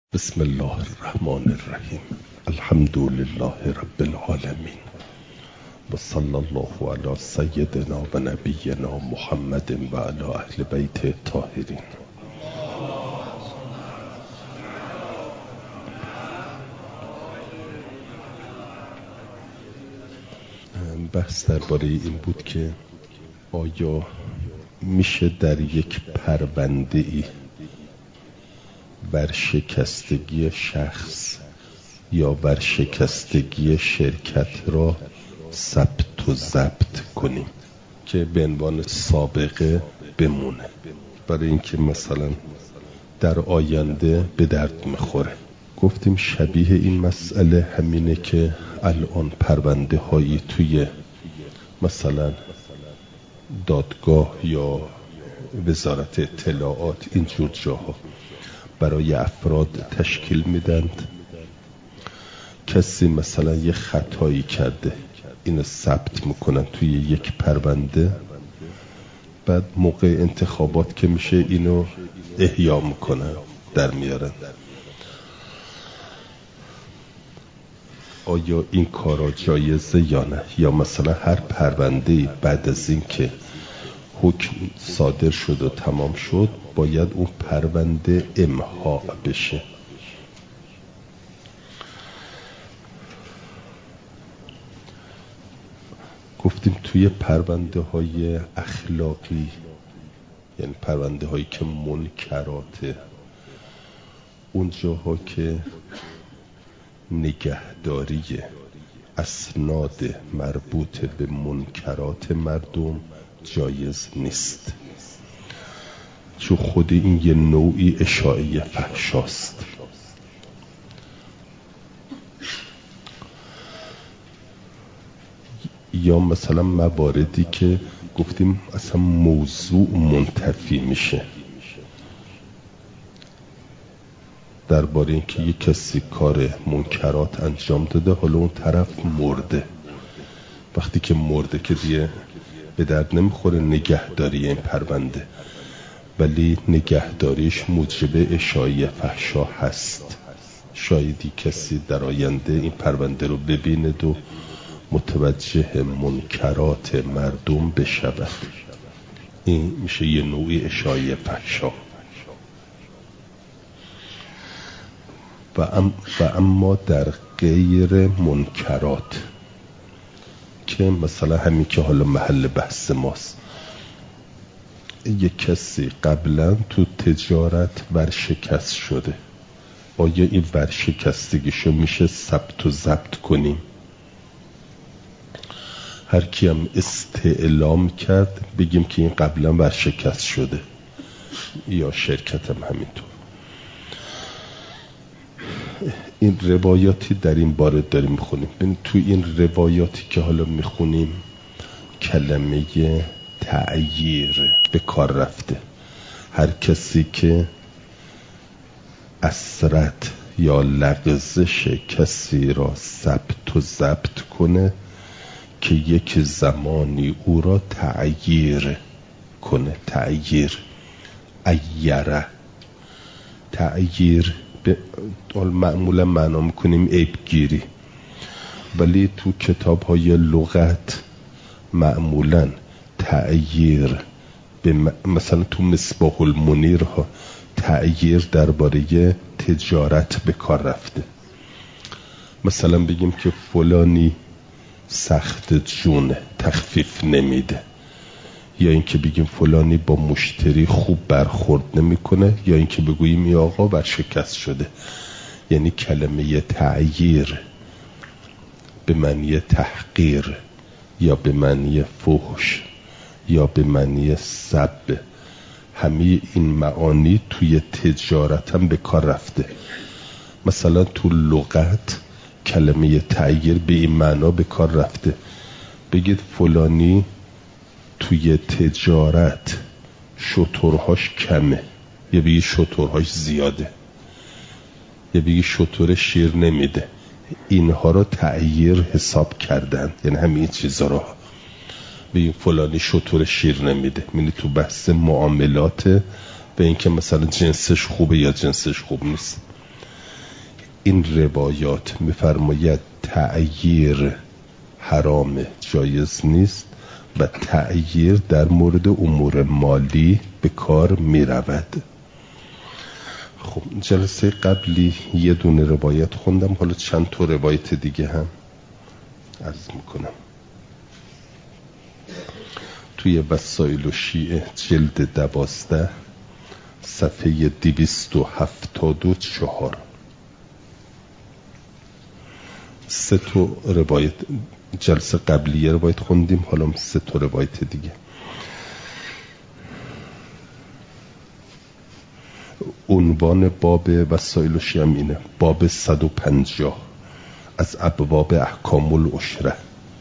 بسم الله الرحمن الرحیم. الحمد لله رب العالمین و صلی الله علی سیدنا و نبینا محمد و علی اهل بیت الطاهرین. بحث درباره این بود که آیا میشه در یک پرونده ای ورشکستگی شخص یا ورشکستگی شرکت را ثبت و ضبط کنیم که به عنوان سابقه بمونه، برای اینکه مثلا در آینده به درد میخوره. گفتیم شبیه این مسئله همینه که الان پرونده هایی توی مثلا دادگاه یا وزارت اطلاعات اینجور جاها برای افراد تشکیل میدند. کسی مثلا یه خطایی کرده، اینو ثبت میکنن توی یک پرونده، بعد موقع انتخابات که میشه اینو احیا میکنن، در میارن. آیا این کارا جایزه یا نه؟ یا مثلا هر پرونده بعد از این که حکم صادر شد و تمام شد باید اون پرونده امحا بشه؟ گفتیم توی پرونده های اخلاقی، یعنی پرونده هایی که منکراته، اون جاها که نگهداری اسناد مربوط به منکرات مردم جایز نیست، چون خود این یه نوعی اشاعه فحشاست. یا مثلا مواردی که گفتیم اصلا موضوع منتفی میشه، درباره اینکه یک کسی کار منکرات انجام داده، حالا اون طرف مرده. وقتی که مرده که دیگه به درد نمیخوره نگهداری این پرونده، ولی نگهداریش موجب اشاعه فحشا هست. شایدی کسی در آینده این پرونده رو ببیند و متوجه منکرات مردم بشود، این میشه یه نوعی اشاعه فحشا. و اما در غیر منکرات که مثلا همین که حالا محل بحث ماست، یک کسی قبلا تو تجارت ورشکست شده، آیا این ورشکستگیشو میشه ثبت و ضبط کنیم؟ هر کی هم استعلام کرد بگیم که این قبلا ورشکست شده، یا شرکت هم همینطور. این روایاتی در این باره داریم میخونیم. ببین تو این روایاتی که حالا میخونیم کلمه تعییر به کار رفته. هر کسی که اسرت یا لغزش کسی را ثبت و ضبط کنه که یک زمانی او را تعییر کنه. تعییر معمولا معنا میکنیم عیبگیری، ولی تو کتاب های لغت معمولا تعییر مثلا تو مصباح المنیر ها تعییر درباره تجارت به کار رفته. مثلا بگیم که فلانی سخت جونه، تخفیف نمیده، یا اینکه بگیم فلانی با مشتری خوب برخورد نمیکنه، یا اینکه بگوییم این آقا ورشکست شده. یعنی کلمه تعییر به معنی تحقیر یا به معنی فحش یا به معنی سب، همه این معانی توی تجارت هم به کار رفته. مثلا تو لغت کلمه تعییر به این معنا به کار رفته، بگید فلانی توی تجارت شترهاش کمه، یا بگی شترهاش زیاده، یا بگی شتر شیر نمیده. اینها رو تعییر حساب کردن، یعنی همین چیزا رو بگیم فلانی شتر شیر نمیده، یعنی تو بحث معاملات به اینکه مثلا جنسش خوبه یا جنسش خوب نیست. این روایات میفرماید تعییر حرام، جایز نیست و تعییر در مورد امور مالی به کار می رود. خب جلسه قبلی یه دونه روایت خوندم، حالا چند تا روایت دیگه هم عرض میکنم. توی وسائل و شیعه جلد 12 صفحه 274 سه تا روایت، جلسه قبلی یه روایت خوندیم، حالا سه تا روایت دیگه. عنوان باب وسائل و شیعه اینه، باب 150 از ابواب احکام العشره،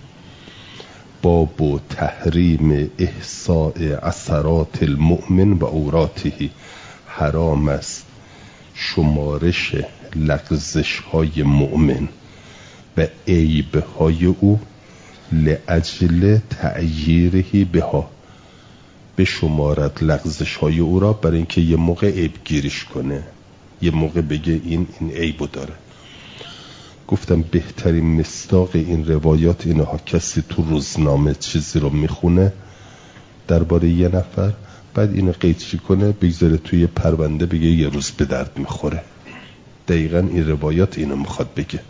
باب تحریم احصاء عثرات المؤمن و عوراته. حرام است شمارش لغزش های مؤمن و عیب های او لأجل تعییره بها، به شمارت لغزش های او را برای اینکه یه موقع عیب گیریش کنه، یه موقع بگه این عیبو داره. گفتم بهترین مصداق این روایات اینها، کسی تو روزنامه چیزی رو میخونه درباره یه نفر، بعد اینو قیچی کنه بگذاره توی پرونده بگه یه روز به درد میخوره. دقیقا این روایات اینو میخواد بگه.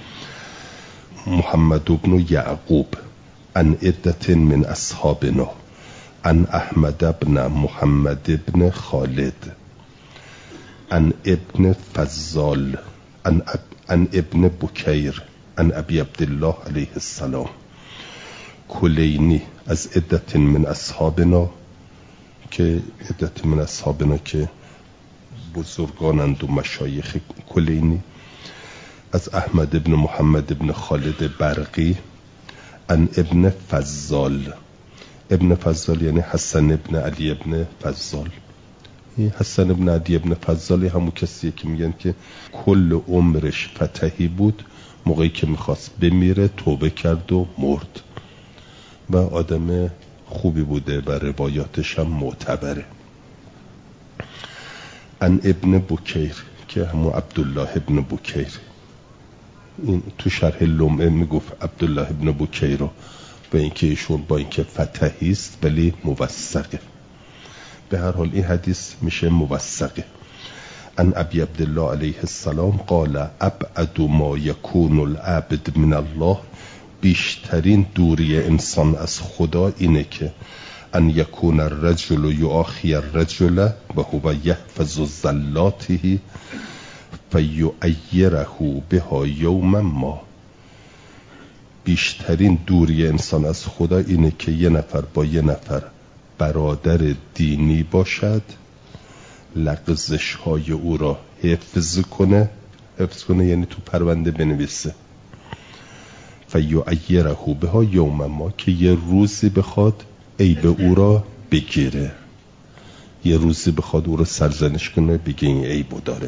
محمد بن یعقوب عن عدة من اصحابنا عن احمد بن محمد بن خالد عن ابن فضال عن ابن بکیر عن ابی عبدالله علیه السلام. کلینی از عدة من اصحابنا، که عدة من اصحابنا که بزرگانند و مشایخ کلینی، از احمد بن محمد بن خالد برقی عن ابن فضال. ابن فضال یعنی حسن ابن علی ابن فضال. این حسن ابن علی ابن فضال همون کسیه که میگن که کل عمرش فتحی بود، موقعی که میخواست بمیره توبه کرد و مرد و آدم خوبی بوده و روایاتش هم معتبره. عن ابن بکیر که همون عبدالله ابن بکیر، این تو شرح لمعه میگفت عبدالله ابن بکیر رو، به اینکه ایشون با اینکه فتحی است ولی موثقه. به هر حال این حدیث میشه موثقه. عن ابی عبدالله علیه السلام قال ابعد ما یکون العبد من الله. بیشترین دوری انسان از خدا اینه که ان یکون الرجل یؤاخی الرجل و هو یحفظ زلاته فیعیره بها یوم ما. بیشترین دوری انسان از خدا اینه که یه نفر با یه نفر برادر دینی باشد، لغزش های او را حفظ کنه یعنی تو پرونده بنویسه، فیعیره بها یوم ما، که یه روزی بخواد عیب او را بگیره، یه روزی بخواد او را سرزنش کنه بگه این عیبو داره.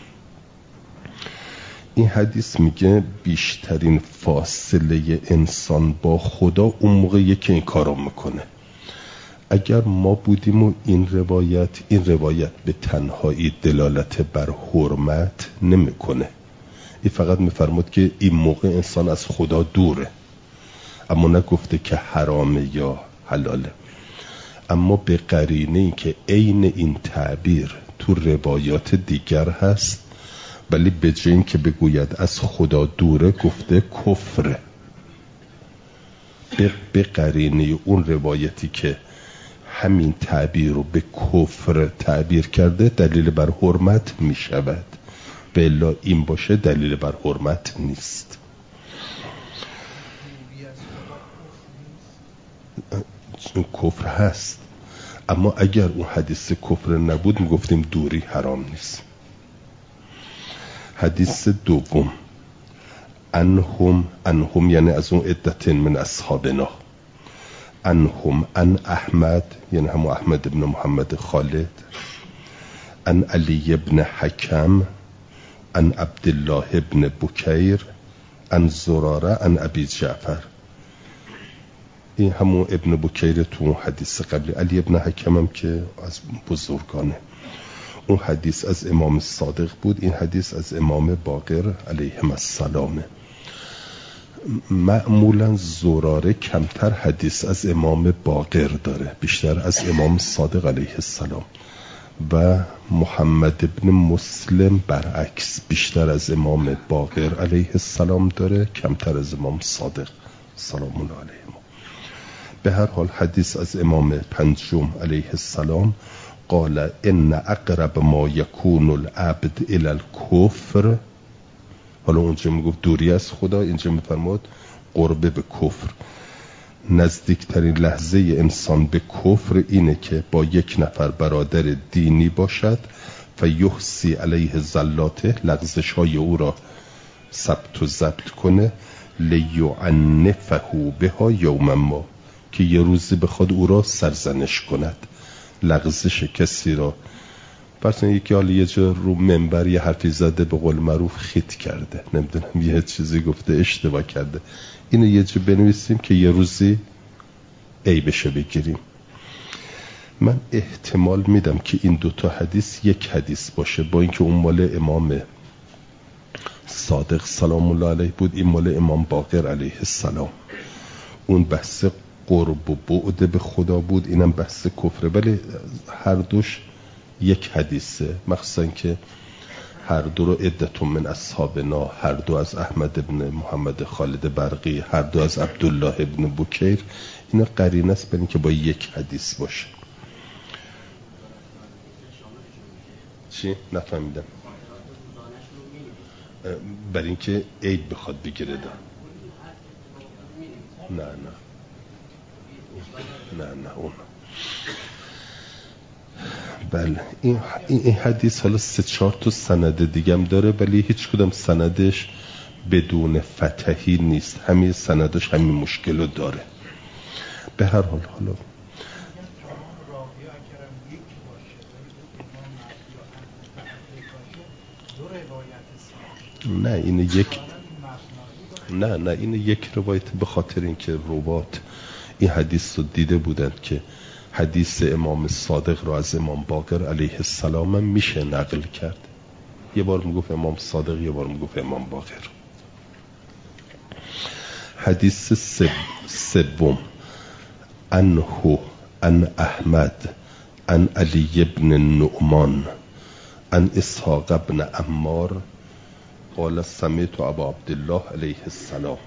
این حدیث میگه بیشترین فاصله انسان با خدا اون موقعیه که این کارو میکنه. اگر ما بودیم و این روایت به تنهایی دلالت بر حرمت نمیکنه، این فقط میفرمود که این موقع انسان از خدا دوره، اما نگفته که حرامه یا حلاله. اما به قرینه این که عین این تعبیر تو روایات دیگر هست، ولی به جای این که بگوید از خدا دوره گفته کفره. به قرینه اون روایتی که همین تعبیر رو به کفر تعبیر کرده دلیل بر حرمت می شود، و الا این باشه دلیل بر حرمت نیست. کفر هست، اما اگر اون حدیث کفر نبود می گفتیم دوری حرام نیست. حدیث دوم، انهم یعنی از اون عدت من اصحابنا، انهم ان احمد یعنی همون احمد ابن محمد خالد، ان علی ابن حکم، ان عبدالله ابن بکیر، ان زراره، ان ابی جعفر. این همون ابن بکیر تو حدیث قبلی. علی ابن حکم هم که از بزرگانه. اون حدیث از امام صادق بود، این حدیث از امام باقر علیهم السلامه. معمولا زراره کمتر حدیث از امام باقر داره، بیشتر از امام صادق علیه السلام، و محمد ابن مسلم برعکس بیشتر از امام باقر علیه السلام داره، کمتر از امام صادق سلام الله علیه. به هر حال حدیث از امام پنجم علیه السلام قال ان اقرب ما یکون العبد الی الکفر، حالا اونجا میگفت دوری از خدا، اینجا میفرماد قرب به کفر. نزدیکترین لحظه انسان به کفر اینه که با یک نفر برادر دینی باشد فیحصی علیه زلاته، لغزش های او را ثبت و ضبط کنه، لیعنفه بها یوم ما، که یه روزی بخواد او را سرزنش کند. لغزش کسی را، پس یکی حالا یه جا رو منبر یه حرفی زده، به قول معروف خیت کرده، نمیدونم یه چیزی گفته اشتباه کرده، اینو یه جا بنویسیم که یه روزی عیبشو بگیریم. من احتمال میدم که این دوتا حدیث یک حدیث باشه، با اینکه اون مال امام صادق سلام الله علیه بود، این مال امام باقر علیه السلام. اون بحث قرب و بعد به خدا بود، اینم بحث کفره، ولی هر دوش یک حدیثه، مخصوصا که هر دو رو عدت من اصحابنا، هر دو از احمد ابن محمد خالد برقی، هر دو از عبدالله ابن بکیر، اینا قرینه است برای اینکه با یک حدیث باشه. چی؟ نفهمیدم. برای اینکه عید بخواد بگیره دا. نه اون. بله این حدیث حالا 3-4 تا سند دیگه هم داره، ولی هیچ کدام سندش بدون فتحی نیست، همین سندش همین مشکل رو داره. به هر حال حالا نه این یک روایت، به خاطر اینکه روات این حدیث رو دیده بودند که حدیث امام صادق رو از امام باقر علیه السلام هم میشه نقل کرد، یه بار میگفت امام صادق، یه بار میگفت امام باقر. حدیث سوم عنه عن احمد عن علی ابن النعمان عن اسحاق ابن عمار قال سمعت ابا عبدالله علیه السلام.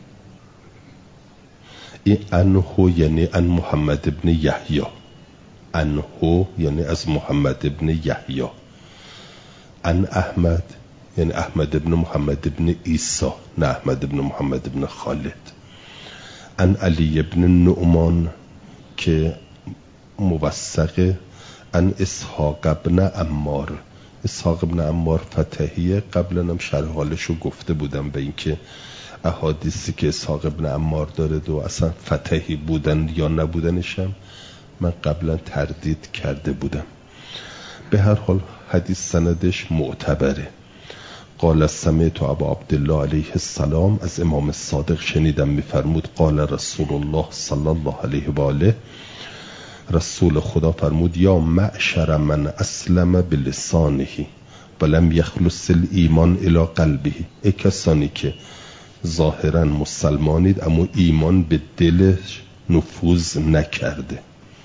این عنه یعنی عن محمد ابن یحیی، عنه یعنی از محمد ابن یحیی، عن احمد یعنی احمد ابن محمد ابن عیسی، نه احمد ابن محمد ابن خالد، عن علی ابن النعمان که موثقه، عن اسحاق ابن عمار. اسحاق ابن عمار فتحیه، قبلا هم شرح حالشو گفته بودم به اینکه احادیثی که اسحاق ابن عمار داره و اصلا فتحی بودن یا نبودنشم من قبلا تردید کرده بودم. به هر حال حدیث سندش معتبره. قال سمعت ابا عبدالله علیه السلام، از امام صادق شنیدم میفرمود قال رسول الله صلی الله علیه و آله، رسول خدا فرمود یا معشر من اسلم بلسانه ولم یخلص الایمان الی قلبه، ای کسانی که ظاهرا مسلمانید اما ایمان به دلش نفوذ نکرده،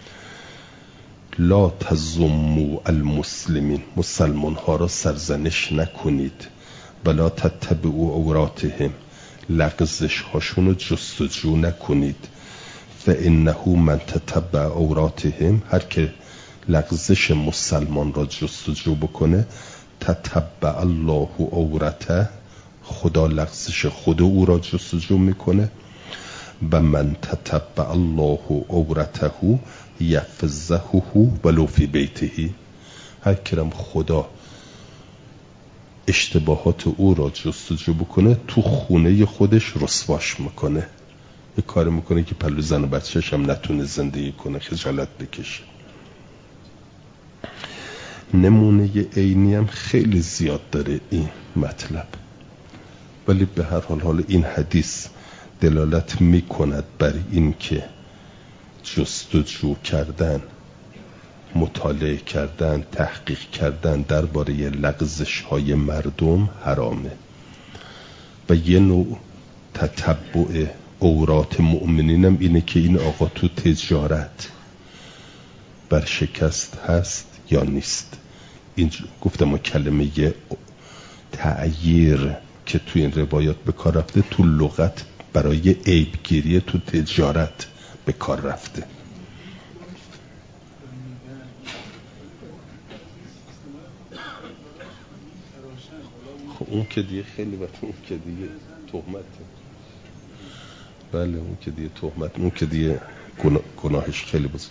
لا تزموا المسلمین، مسلمان ها را سرزنش نکنید، ولا تتبعوا عوراتهم، لغزش هاشون رو جستجو نکنید، فانه من تتبع عوراتهم، هر که لغزش مسلمان را جستجو بکنه، تتبع الله عورته، خدا لغزش خود او را جستجو میکنه، و من تتبع الله عورته یفضحه ولو فی بیته، هر کرم خدا اشتباهات او را جستجو بکنه تو خونه خودش رسواش میکنه، یه کار میکنه که پلو زن و بچهش هم نتونه زندگی کنه، خجالت بکشه. نمونه عینی هم خیلی زیاد داره این مطلب، ولی به هر حال این حدیث دلالت میکند بر این که جستجو کردن مطالعه کردن، تحقیق کردن درباره لغزش‌های مردم حرامه و یه نوع تتبع عورات مؤمنینم اینه که این آقا تو تجارت برشکست هست یا نیست. این گفتم ما کلمه تعییر که تو این روایات به کار رفته تو لغت برای عیبگیری تو تجارت به کار رفته. خب اون که دیگه خیلی وقت اون که دیگه تهمته. بله اون که دیگه تهمت، اون که دیگه گناهش خیلی بزرگ.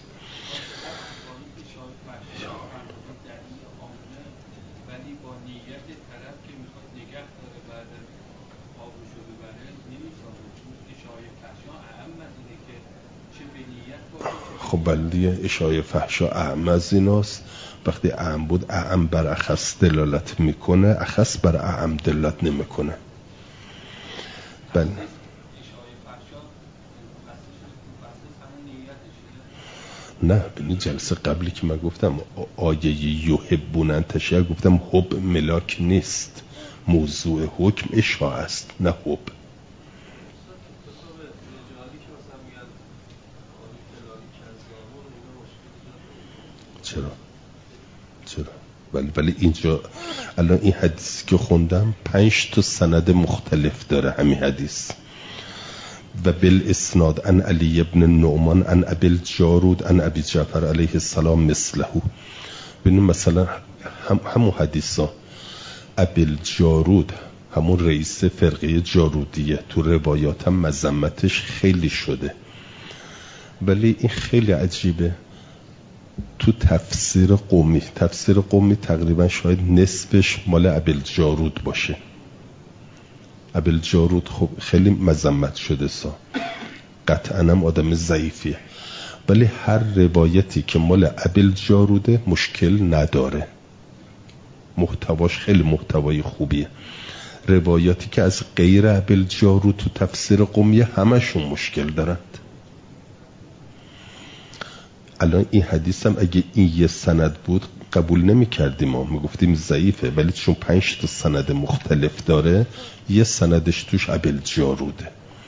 خب بله اشاعه فحشا اعم از ایناست. وقتی اعم بود اعم بر اخص دلالت میکنه، اخص بر اعم دلالت نمیکنه. بله نه ببینید جلسه قبلی که من گفتم آیه یحبون تشیع گفتم حب ملاک نیست، موضوع حکم اشاعه است نه حب. چرا؟ ولی اینجا الان این حدیثی که خوندم 5 تا سند مختلف داره همین حدیث. و بالاسناد عن علی ابن النعمان عن ابی الجارود عن ابی جعفر علیه السلام مثله. ببینید مثلا همون حدیثا ابی الجارود همون رئیس فرقه جارودیه تو روایات هم مذمتش خیلی شده، ولی این خیلی عجیبه. تو تفسیر قومی تقریبا شاید نصفش مال ابی الجارود باشه. ابی الجارود خب خیلی مذمت شده قطعاً هم آدم ضعیفیه، ولی هر روایتی که مال ابی الجاروده مشکل نداره، محتواش خیلی محتوای خوبیه. روایاتی که از غیر ابی الجارود تو تفسیر قومی همشون مشکل دارند. الان این حدیث هم اگه این یه سند بود قبول نمی کردیم، ما میگفتیم ضعیفه، ولی چون 5 تا سند مختلف داره یه سندش توش ابی الجاروده،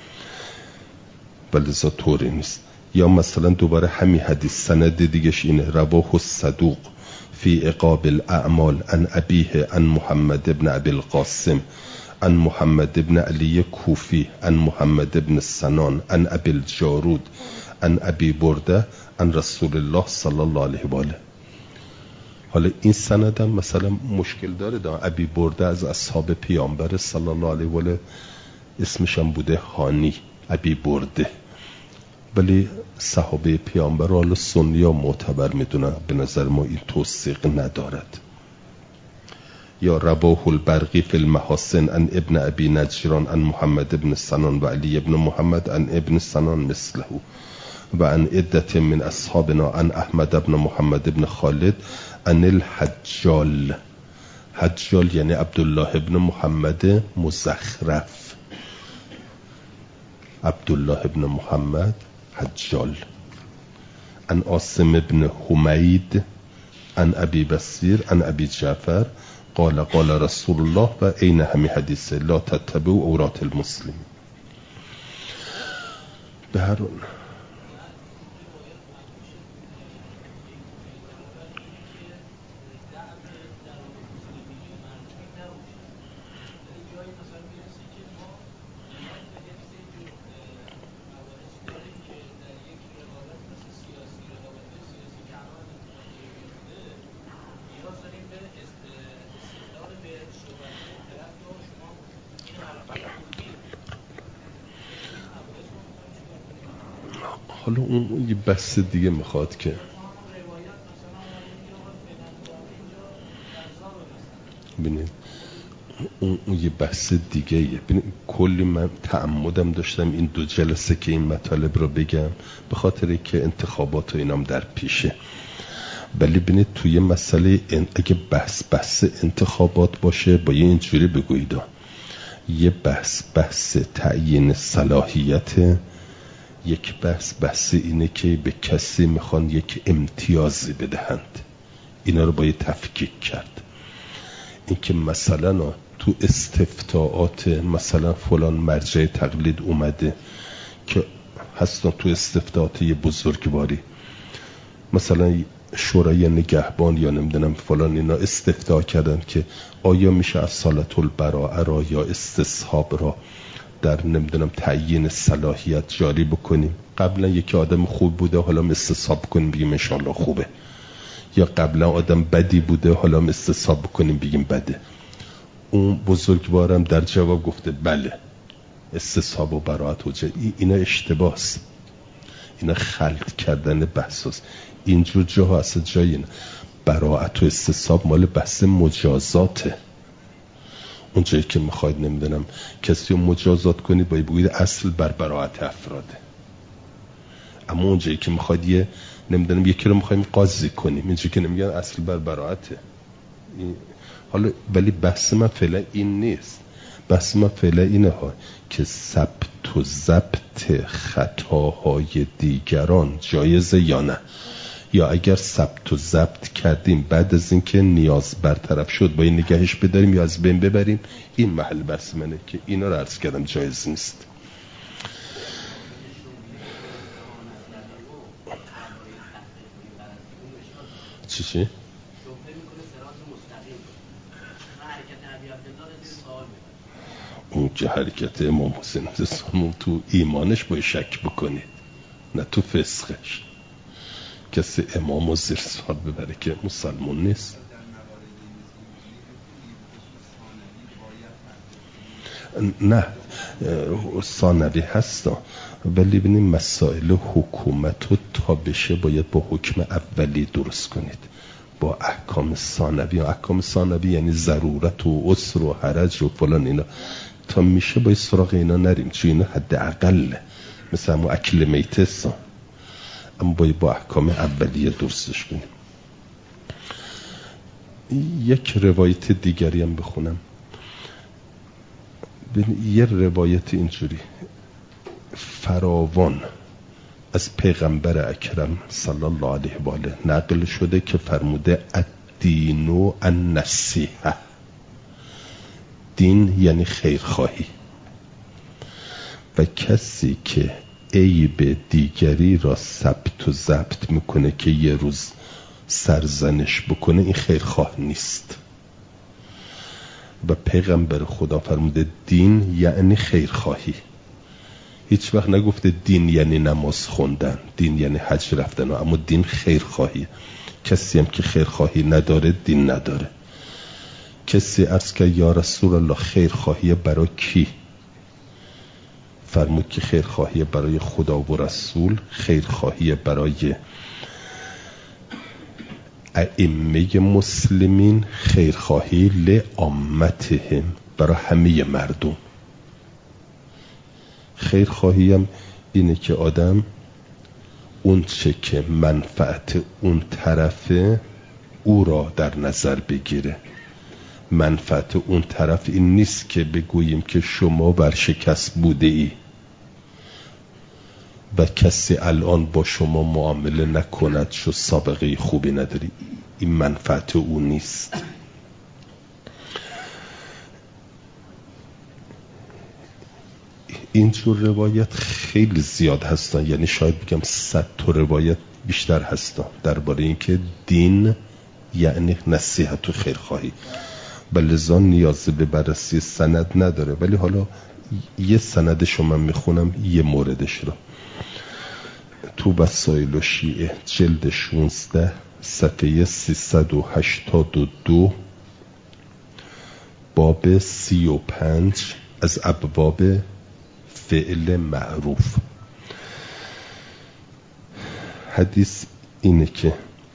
ولی ذا طوری نیست. یا مثلا دوباره همین حدیث سند دیگهش اینه رواه الصدوق فی عقاب الاعمال عن ابیه عن محمد ابن ابی القاسم عن محمد ابن علی کوفی عن محمد ابن سنان عن ابی الجارود عن ابی برده عن رسول الله صلی الله علیه و آله. حالا این سند هم مثلا مشکل داره. ابی برده از اصحاب پیامبر صلی الله علیه و آله، اسمش هم بوده هانی ابی برده، ولی صحابه پیامبر حالا سنی ها معتبر میدونن، به نظر ما این توثیق ندارد. یا رواه البرقی فی المحاسن عن ابن ابی نجران عن محمد ابن سنان و علی ابن محمد عن ابن سنان مثله و عن عدت من اصحابنا عن احمد ابن محمد ابن خالد عن الحجال. حجال یعنی عبدالله ابن محمد مزخرف، عبدالله ابن محمد حجال. عن عاصم ابن حمید عن ابی بصیر عن ابی جعفر قال قال رسول الله و عین همین حدیثه لا تتبعوا عورات المسلمین. به هر حال حالا اون یه بحث دیگه میخواد که ببینید اون یه بحث دیگه یه. ببینید کلی من تعمدم داشتم این 2 جلسه که این مطالب رو بگم به خاطر که انتخابات و اینام در پیشه، ولی ببینید توی مسئله اگه بحث انتخابات باشه با یه اینجوری بگویید، یه بحث تعیین صلاحیت، یک بحث اینه که به کسی میخوان یک امتیازی بدهند. اینا رو باید تفکیک کرد. این که مثلا تو استفتاءات مثلا فلان مرجع تقلید اومده که هستن تو استفتاءات یه بزرگواری، مثلا شورای نگهبان یا نمیدونم فلان، اینا استفتاء کردن که آیا میشه از صالة البراءه را یا استصحاب را در نمیدونم تعیین صلاحیت جاری بکنیم. قبلا یکی آدم خوب بوده حالا استصحاب کنیم بگیم انشالله خوبه، یا قبلا آدم بدی بوده حالا استصحاب کنیم بگیم بده. اون بزرگوارم در جواب گفته بله استصحاب و براءت حجت. اینا اشتباهست، اینا خلط کردن بحثاست. اینجور جاها اصلا جایی نه. براءت و استصحاب مال بحث مجازاته. اونجایی که میخواید نمیدونم کسی رو مجازات کنید باید بگوید اصل بر براءت افراده. اما اونجایی که میخواید یه نمیدونم یکی رو میخوایم قاضی کنیم، اینجایی که نمیگن اصل بر براءته. حالا ولی بحث من فعلا این نیست. بحث من فعلا اینه ها که ثبت و ضبط خطاهای دیگران جایزه یا نه، یا اگر ثبت و ضبط کردیم بعد از اینکه نیاز برطرف شد باید نگهش بداریم یا از بین ببریم. این محل بحث منه که اینا رو عرض کردم جایز نیست. چی؟ اون که حرکت امام حسین رضی تو ایمانش باید شک بکنید نه تو فسقش. کسی امامو زیر سوال ببره که مسلمان نیست. نه ثانوی هستا، ولی ببینید مسائل حکومت رو تا بشه باید با حکم اولی درست کنید، با احکام ثانوی. احکام ثانوی یعنی ضرورت و عسر و حرج و فلان، اینا تا میشه باید سراغ اینا نریم چون اینا حد اقل مثل همون اکل میتسا، اما باید با احکام اولیه درستش کنیم. یک روایت دیگری هم بخونم. یه روایت اینجوری فراوان از پیغمبر اکرم صلی الله علیه و آله نقل شده که فرموده الدین و النصیحه. دین یعنی خیرخواهی، و کسی که عیب دیگری را ثبت و ضبط میکنه که یه روز سرزنش بکنه این خیرخواه نیست. و پیغمبر خدا فرموده دین یعنی خیرخواهی. هیچ وقت نگفته دین یعنی نماز خوندن، دین یعنی حج رفتن، اما دین خیرخواهی. کسی هم که خیرخواهی نداره دین نداره. کسی عرض که یا رسول الله خیرخواهی برای کی؟ فرمود که خیرخواهی برای خدا و رسول، خیرخواهی برای ائمه مسلمین، خیرخواهی لعامتهم برای همه مردم. خیرخواهی هم اینه که آدم اون چه که منفعت اون طرفه او را در نظر بگیره. منفعت اون طرف این نیست که بگوییم که شما ورشکست بوده ای و کسی الان با شما معامله نکند چون سابقه خوبی نداری. این منفعت او نیست. اینجور روایت خیلی زیاد هستن، یعنی شاید بگم 100 تا روایت بیشتر هستن درباره اینکه دین یعنی نصیحت و خیرخواهی. بلذا نیاز به بررسی سند نداره، ولی حالا یه سندشو من میخونم، یه موردش رو. تو وسائل شیعه جلد 16 صفحه 382 باب 35 از ابواب فعل معروف. حدیث اینه که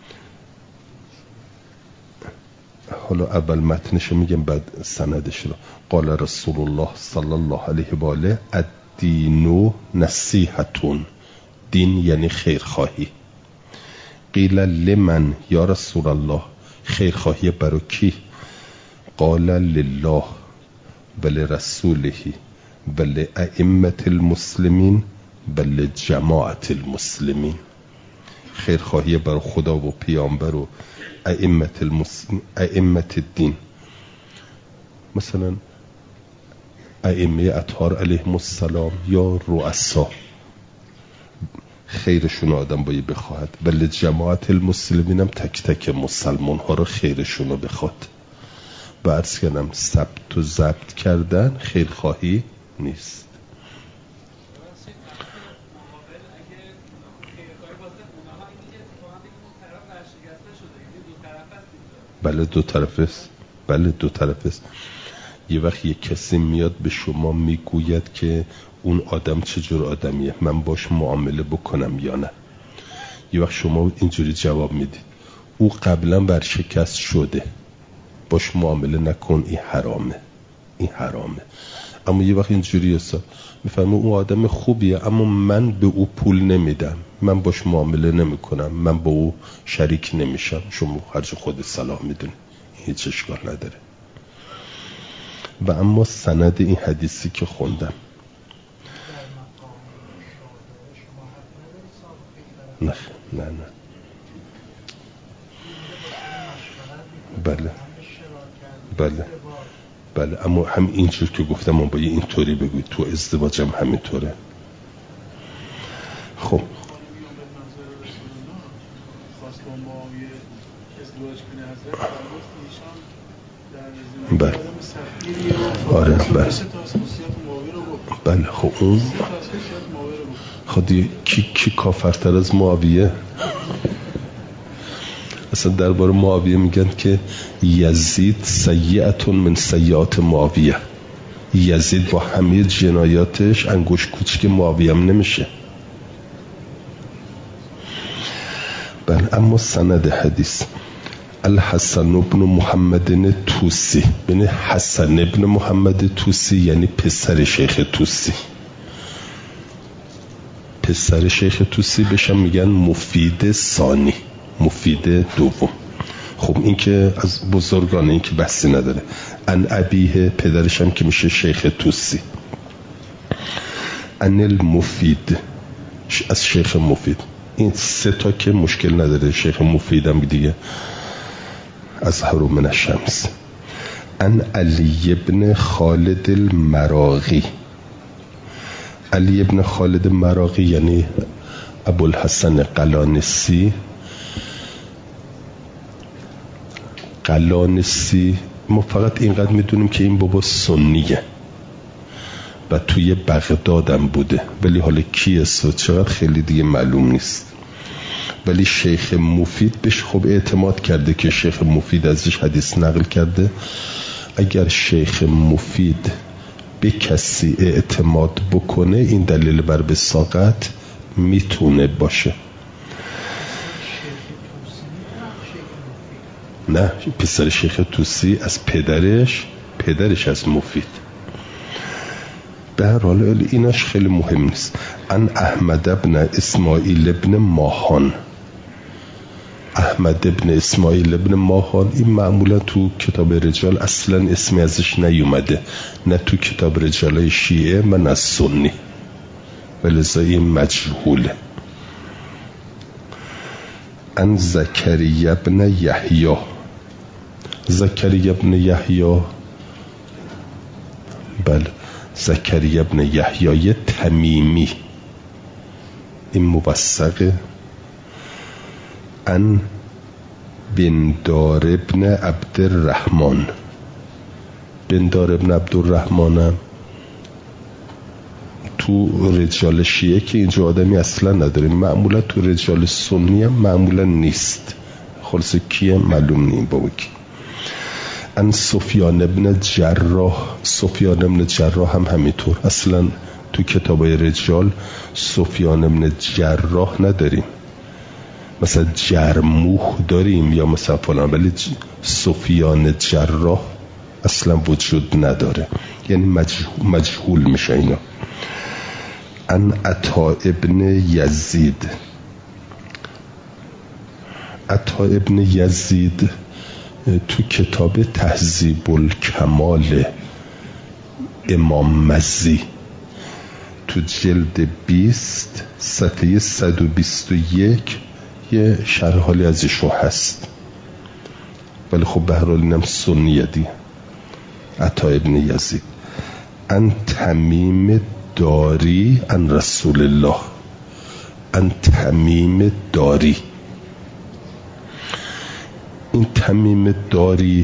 حالا اول متنشو میگم بعد سندش رو. قال رسول الله صلی الله علیه و آله الدین نصیحتون. دین یعنی خیرخواهی. قیل لمن یا رسول الله، خیرخواهی برای کی؟ قال لله ولرسوله ولائمة المسلمین بل جماعت المسلمین. خیرخواهی برای خدا و پیامبر و ائمت الدین. مثلا ائمه اطهار علیهم السلام یا رؤسا، خیرشون آدم باید بخواهد. بل جماعت المسلمین هم تک تک مسلمان ها رو خیرشون رو بخواد. و عرض کنم ثبت و ضبط کردن خیرخواهی نیست. بله دو طرفه است. بله دو طرفه است. یه وقت یک کسی میاد به شما میگوید که اون آدم چجور آدمیه، من باش معامله بکنم یا نه. یه وقت شما اینجوری جواب میدید او قبلا ورشکست شده، باش معامله نکن، این حرامه، این حرامه. اما یه وقت اینجوری هست میفهمه اون آدم خوبیه اما من به او پول نمیدم، من باش معامله نمیکنم، من با او شریک نمیشم، شما خرج خود صلاح میدونی، هیچ اشکال نداره. و اما سند این حدیثی که خوندم نه نه نه بله بله بله، اما هم اینجور که گفتم من باید اینطوری بگوید، تو ازدواجم همینطوره. خب بله آره بله بله. خب اون خودی کی کافرتر از معاویه؟ اصلا درباره معاویه میگن که یزید سیئتون من سیئات معاویه. یزید با همه جنایاتش انگشت کوچک معاویه هم نمیشه. بله اما سند حدیث الحسن بن محمد توسی، بین حسن بن محمد توسی یعنی پسر شیخ توسی. پسر شیخ توسی بهش میگن مفید ثانی، مفید دوم. خب این که از بزرگانه، این که بحثی نداره. ان ابیه، پدرش هم که میشه شیخ توسی. ان المفید، از شیخ مفید. این سه تا که مشکل نداره، شیخ مفید هم دیگه از هرو من الشمس. ان علی ابن خالد المراغی. علی ابن خالد مراغی یعنی ابوالحسن قلانسی. قلانسی ما فقط اینقدر میدونیم که این بابا سنیه و توی بغدادم بوده، ولی حالا کیه و چقدر خیلی دیگه معلوم نیست. ولی شیخ مفید بهش خوب اعتماد کرده که شیخ مفید ازش حدیث نقل کرده. اگر شیخ مفید به کسی اعتماد بکنه این دلیل بر بساقت میتونه باشه. نه، پسر شیخ توسی از پدرش از مفید. به هر حال اینش خیلی مهم نیست. ان احمد ابن اسماعیل ابن ماهان. احمد ابن اسماعیل ابن ماهان این معمولا تو کتاب رجال اصلا اسمی ازش نیومده، نه تو کتاب رجالای شیعه من از سنی، ولذا این مجهوله. ان زکریا ابن یحیی. زکریا ابن یحیی، بله زکریا ابن یحیی تمیمی، این موثقه. ان بندار ابن عبدالرحمن. بندار ابن عبدالرحمن تو رجال شیعه که اینجا آدمی اصلا نداریم، معمولا تو رجال سنی هم معمولا نیست. خلاص کیه معلوم نیم بابا کی. ان سفیان ابن جراح. سفیان ابن جراح هم همینطور، اصلا تو کتابای رجال سفیان ابن جراح نداریم، مثلا جرموح داریم یا مثلا فلان، ولی سفیان جراح اصلا وجود نداره، یعنی مجهول میشه اینا. ان عطا ابن یزید. عطا ابن یزید تو کتاب تهذیب الکمال امام مزی تو جلد 20 صفحه 121 یه شرح حالی از ایشون هست، ولی خب به هر حال اینم سنیه دی. عطا ابن یزید ان تمیم داری ان رسول الله، ان تمیم داری. این تمیم داری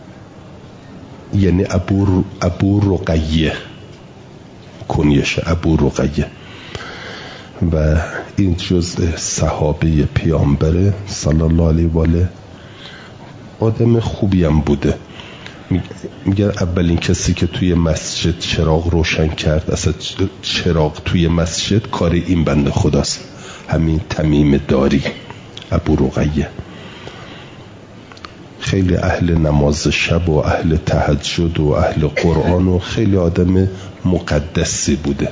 یعنی ابو رقیه، کنیش ابو رقیه، و این جزء صحابه پیامبر صلی الله علیه و آله. آدم خوبی هم بوده. میگن اولین کسی که توی مسجد چراغ روشن کرد، اصلا چراغ توی مسجد کار این بنده خداست، همین تمیم داری ابو رقیه. خیلی اهل نماز شب و اهل تهجد و اهل قرآن و خیلی آدم مقدسی بوده.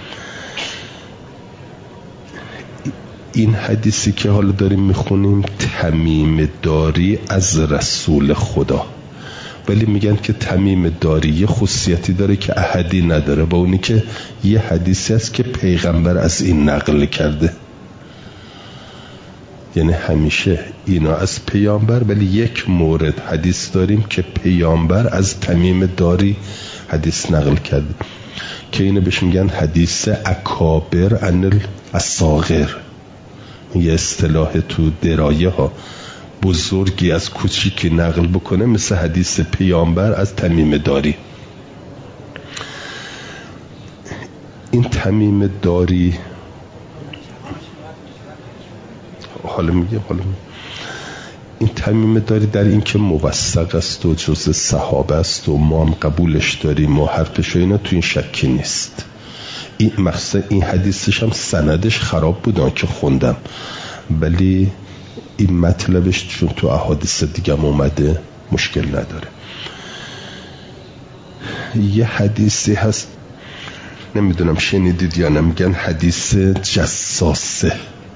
این حدیثی که حالا داریم میخونیم تمیم داری از رسول خدا، ولی میگن که تمیم داری یه خصوصیتی داره که احدی نداره، با اونی که یه حدیثی هست که پیغمبر از این نقل کرده. یعنی همیشه اینا از پیامبر، ولی یک مورد حدیث داریم که پیامبر از تمیم داری حدیث نقل کرده که اینو بهش میگن حدیث اکابر عن الاصاغر. یه اصطلاح تو درایه ها، بزرگی از کوچیکی نقل بکنه مثل حدیث پیامبر از تمیم داری. این تمیم داری این تمیم داری در این که موثق است و جزء صحابه است و ما هم قبولش داریم و حرفش و اینا، تو این شکی نیست. این مقصد این حدیثش هم سندش خراب بودن که خوندم، ولی این مطلبش چون تو احادیث دیگه اومده مشکل نداره. یه حدیثی هست، نمیدونم شنیدید یا نه، میگن حدیث جساسه.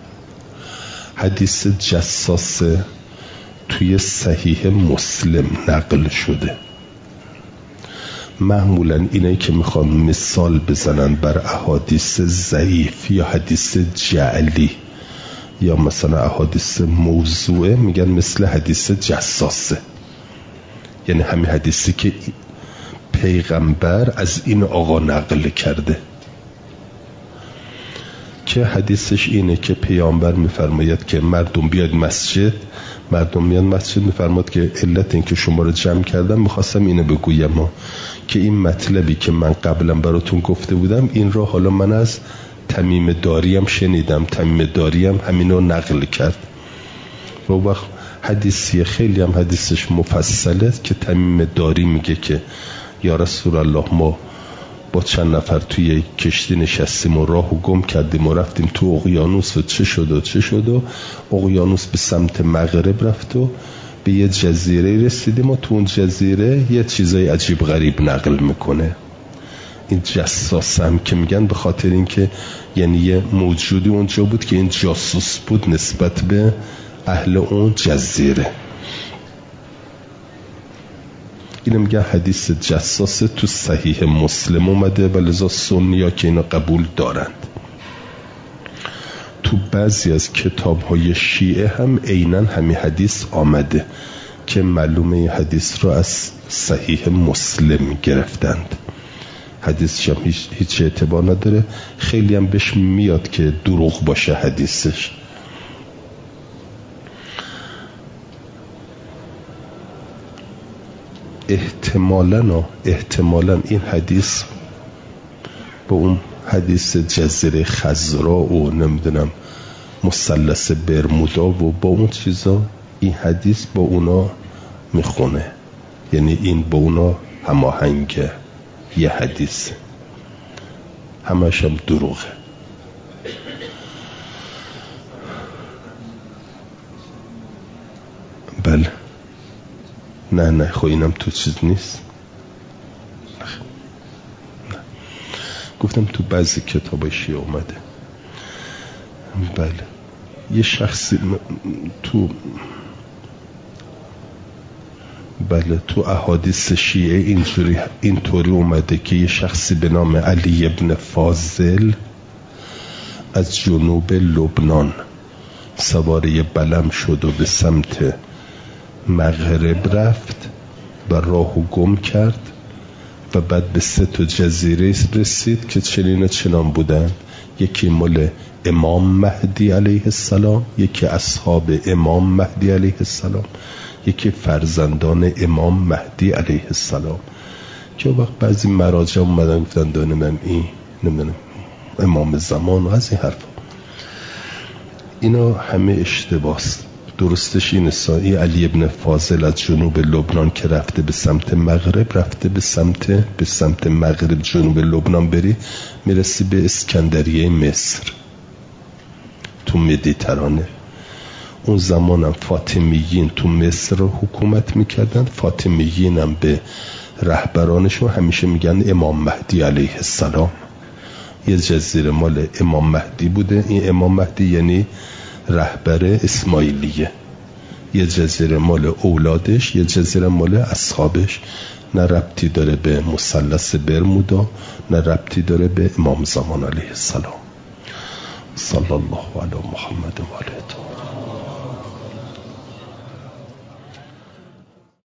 حدیث جساسه توی صحیح مسلم نقل شده. معمولا اینایی که میخوان مثال بزنن بر احادیث ضعیف یا حدیث جعلی یا مثلا احادیث موضوعه، میگن مثل حدیث جساسه، یعنی همین حدیثی که پیغمبر از این آقا نقل کرده، که حدیثش اینه که پیامبر میفرماید که مردم بیاد مسجد، مردم میاد مسجد، میفرماید که علت این که شما رو جمع کردم میخواستم اینو بگویم که این مطلبی که من قبلا براتون گفته بودم این رو حالا من از تمیم داریم شنیدم، تمیم داریم همینو نقل کرد. و وقت حدیثی خیلی هم حدیثش مفصله که تمیم داری میگه که یا رسول الله ما با چند نفر توی کشتی نشستیم و راهو گم کردیم و رفتیم تو اقیانوس و چه شد و اقیانوس به سمت مغرب رفت و به یه جزیره رسیدیم و تو اون جزیره یه چیزای عجیب غریب نقل میکنه. این جساس هم که میگن به خاطر اینکه یعنی یه موجودی اونجا بود که این جاسوس بود نسبت به اهل اون جزیره. اینو میگن حدیث جساس، تو صحیح مسلم اومده و لذا سنی‌ها که اینو قبول دارند. تو بعضی از کتاب‌های شیعه هم عیناً همین حدیث آمده که معلومه این حدیث رو از صحیح مسلم گرفتند. حدیثش هم هیچ اعتبار نداره، خیلی هم بهش میاد که دروغ باشه حدیثش. احتمالاً این حدیث با اون حدیث جزیره خضرا و نمیدونم مثلث برمودا و با اون چیزا، این حدیث با اونا میخونه، یعنی این با اونا هماهنگه. یه حدیث همش هم دروغه. بله نه خب اینم تو چیز نیست. نه. گفتم تو بعضی کتاب شیعه اومده. بله یه شخصی تو بله، تو احادیث شیعه اینطوری اومده که یه شخصی به نام علی ابن فاضل از جنوب لبنان سوار یه بلم شد و به سمت مغرب رفت و راهو گم کرد و بعد به 3 جزیره رسید که چنان بودن. یکی مال امام مهدی علیه السلام، یکی اصحاب امام مهدی علیه السلام، یکی فرزندان امام مهدی علیه السلام. که وقت بعضی مراجع اومدن گفتن دانم نمیدونم امام زمان و از این حرفا. اینا همه اشتباست. درستش این سایی علی ابن فاضل از جنوب لبنان که رفته به سمت مغرب، رفته به سمت مغرب جنوب لبنان بری میرسی به اسکندریه مصر تو مدیترانه. اون زمان هم فاطمیین تو مصر رو حکومت میکردن. فاطمیین هم به رهبرانشون همیشه میگن امام مهدی علیه السلام. یه جزیره مال امام مهدی بوده. این امام مهدی یعنی رهبر اسماعیلیه. یه جزیره مال اولادش، یه جزیره مال اصحابش. نه ربطی داره به مثلث برمودا، نه ربطی داره به امام زمان علیه السلام. صلی الله علی محمد و آله.